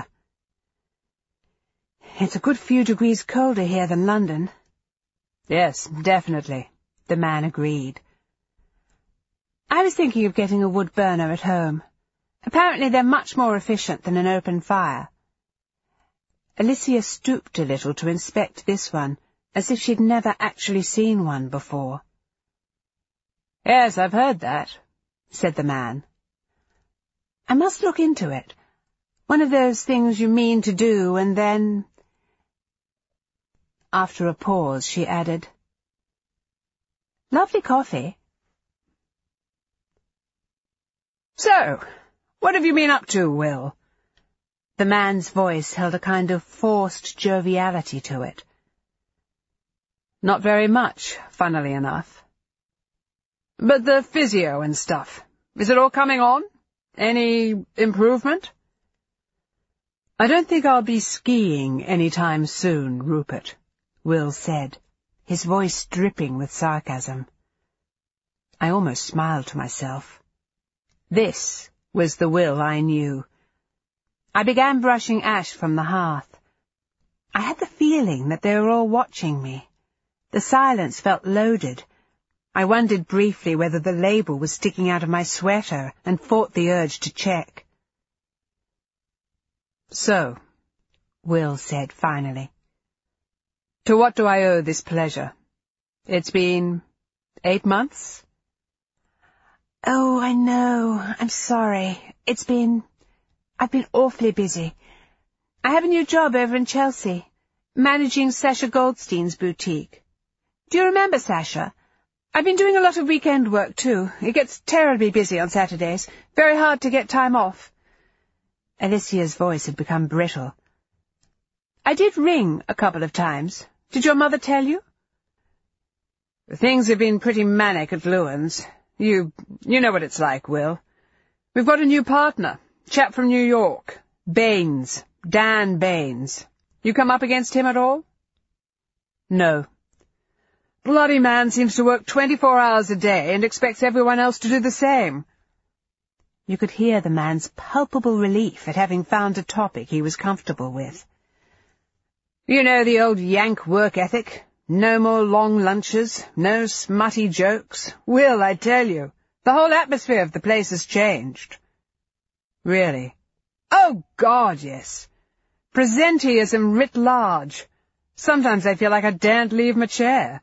[SPEAKER 1] "It's a good few degrees colder here than London." "Yes, definitely," the man agreed. "I was thinking of getting a wood burner at home. Apparently they're much more efficient than an open fire." Alicia stooped a little to inspect this one, as if she'd never actually seen one before. "Yes, I've heard that," said the man. "I must look into it. One of those things you mean to do, and then—" After a pause, she added, "Lovely coffee." "So, what have you been up to, Will?" The man's voice held a kind of forced joviality to it. "Not very much, funnily enough." "But the physio and stuff, is it all coming on? Any improvement?" "I don't think I'll be skiing any time soon, Rupert," Will said, his voice dripping with sarcasm. I almost smiled to myself. This was the Will I knew. I began brushing ash from the hearth. I had the feeling that they were all watching me. The silence felt loaded. I wondered briefly whether the label was sticking out of my sweater and fought the urge to check. "So," Will said finally, "to what do I owe this pleasure? It's been 8 months?" "Oh, I know. I'm sorry. I've been awfully busy. I have a new job over in Chelsea, managing Sasha Goldstein's boutique. Do you remember Sasha? I've been doing a lot of weekend work, too. It gets terribly busy on Saturdays. Very hard to get time off." Alicia's voice had become brittle. "I did ring a couple of times. Did your mother tell you?" "Things have been pretty manic at Lewin's. You know what it's like, Will. We've got a new partner. Chap from New York. Baines. Dan Baines. You come up against him at all?" "No." "Bloody man seems to work 24 hours a day and expects everyone else to do the same." You could hear the man's palpable relief at having found a topic he was comfortable with. "You know the old Yank work ethic. No more long lunches, no smutty jokes. Will, I tell you, the whole atmosphere of the place has changed." "Really?" "Oh, God, yes. Presenteeism writ large. Sometimes I feel like I daren't leave my chair."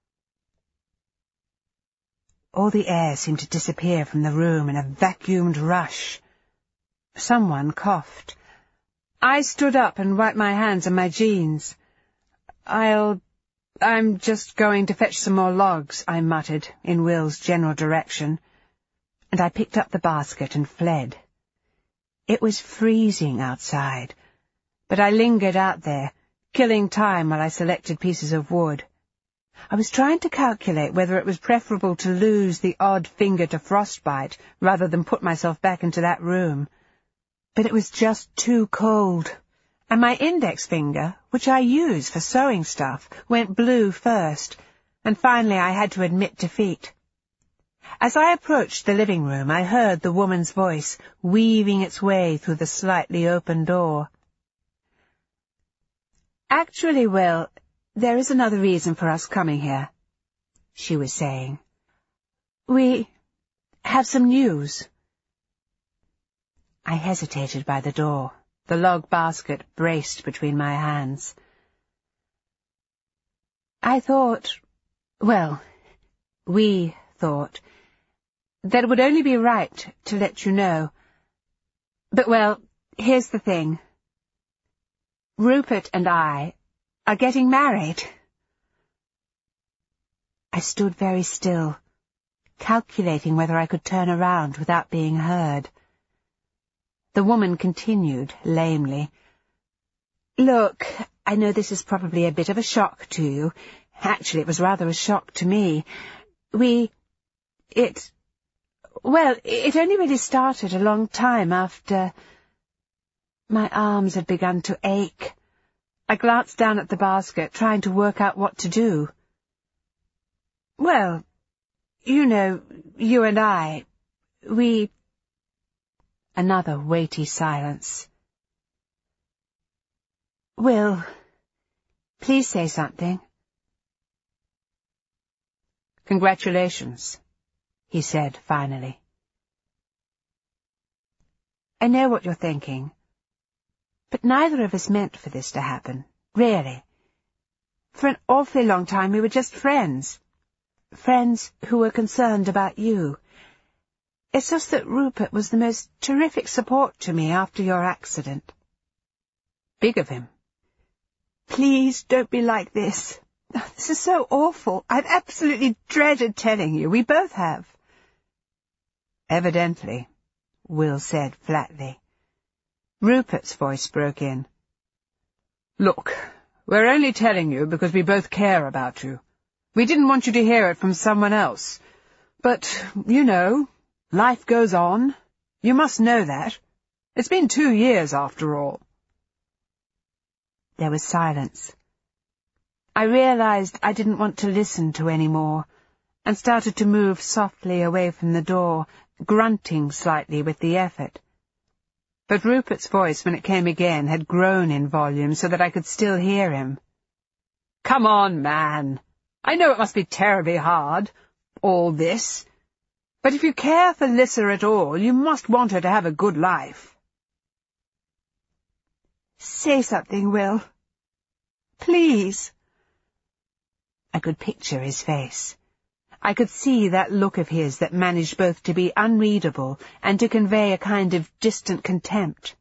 [SPEAKER 1] All the air seemed to disappear from the room in a vacuumed rush. Someone coughed.
[SPEAKER 2] I stood up and wiped my hands on my jeans. I'm just going to fetch some more logs, I muttered, in Will's general direction, and I picked up the basket and fled. It was freezing outside, but I lingered out there, killing time while I selected pieces of wood. I was trying to calculate whether it was preferable to lose the odd finger to frostbite rather than put myself back into that room. But it was just too cold, and my index finger, which I use for sewing stuff, went blue first, and finally I had to admit defeat. As I approached the living room, I heard the woman's voice weaving its way through the slightly open door. "Actually, Will, there is another reason for us coming here," she was saying. "We have some news." I hesitated by the door, the log basket braced between my hands. We thought, that it would only be right to let you know. But, well, here's the thing. Rupert and I are getting married. I stood very still, calculating whether I could turn around without being heard. The woman continued, lamely. "Look, I know this is probably a bit of a shock to you. Actually, it was rather a shock to me. It only really started a long time after my arms had begun to ache. I glanced down at the basket, trying to work out what to do. Well, you know, you and I, Another weighty silence. "Will, please say something." "Congratulations," he said finally. "I know what you're thinking, but neither of us meant for this to happen, really. For an awfully long time we were just friends. Friends who were concerned about you. It's just that Rupert was the most terrific support to me after your accident." "Big of him." "Please don't be like this. This is so awful. I've absolutely dreaded telling you. We both have." "Evidently," Will said flatly. Rupert's voice broke in. "Look, we're only telling you because we both care about you. We didn't want you to hear it from someone else. But, you know, life goes on. You must know that. It's been 2 years, after all." There was silence. I realized I didn't want to listen to any more, and started to move softly away from the door, grunting slightly with the effort. But Rupert's voice, when it came again, had grown in volume so that I could still hear him. "Come on, man. I know it must be terribly hard, all this. But if you care for Lissa at all, you must want her to have a good life." "Say something, Will. Please." I could picture his face. I could see that look of his that managed both to be unreadable and to convey a kind of distant contempt.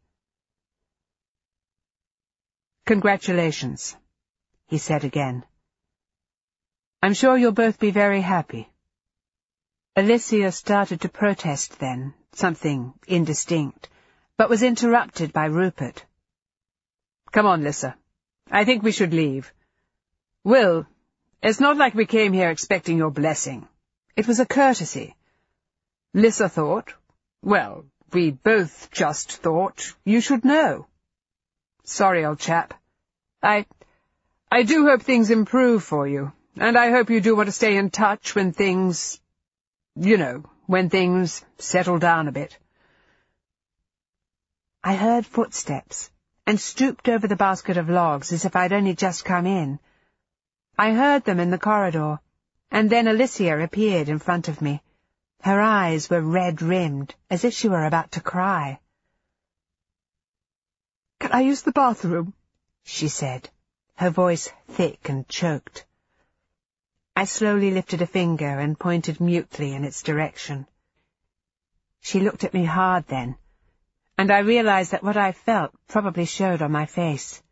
[SPEAKER 2] "Congratulations," he said again. "I'm sure you'll both be very happy." Alicia started to protest then, something indistinct, but was interrupted by Rupert. "Come on, Lissa. I think we should leave. Will, it's not like we came here expecting your blessing. It was a courtesy. Lissa thought, well, we both just thought you should know. Sorry, old chap. I do hope things improve for you, and I hope you do want to stay in touch when things, when things settle down a bit." I heard footsteps, and stooped over the basket of logs as if I'd only just come in. I heard them in the corridor, and then Alicia appeared in front of me. Her eyes were red-rimmed, as if she were about to cry. "Can I use the bathroom?" she said, her voice thick and choked. I slowly lifted a finger and pointed mutely in its direction. She looked at me hard then,
[SPEAKER 1] and I realized that what I felt probably showed on my face.